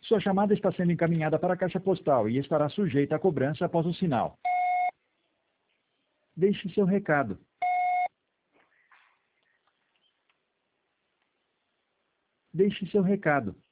Sua chamada está sendo encaminhada para a caixa postal e estará sujeita a cobrança após o sinal. Deixe seu recado. Deixe seu recado.